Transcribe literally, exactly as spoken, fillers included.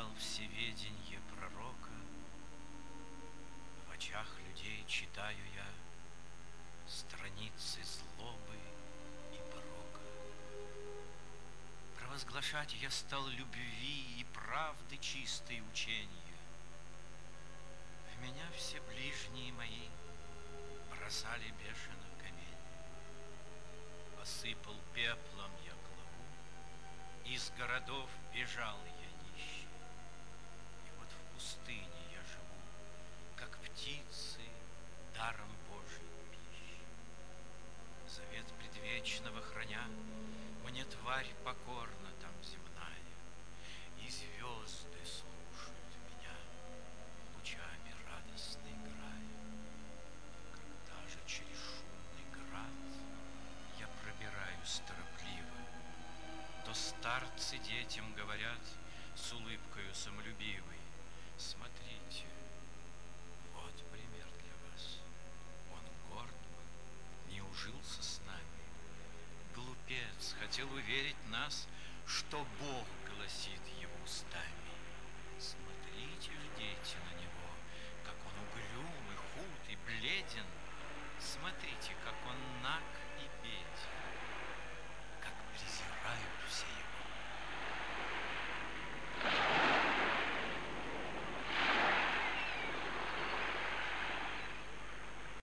взял всеведенье пророка, в очах людей читаю я страницы злобы и порока. Провозглашать я стал любви и правды чистые учения. В меня все ближние мои бросали бешено камень. Посыпал пеплом я главу, из городов бежал я нищий. И вот в пустыне я живу, как птицы, даром Божьей пищи. Завет предвечного храня, мне тварь покорна там земная, и звезды слушают меня лучами радостно играя. Когда же через шумный град я пробираюсь торопливо, то старцы детям говорят с улыбкою самолюбивой: смотрите, вот пример для вас. Он горд был, не ужился с нами. Глупец хотел уверить нас, что Бог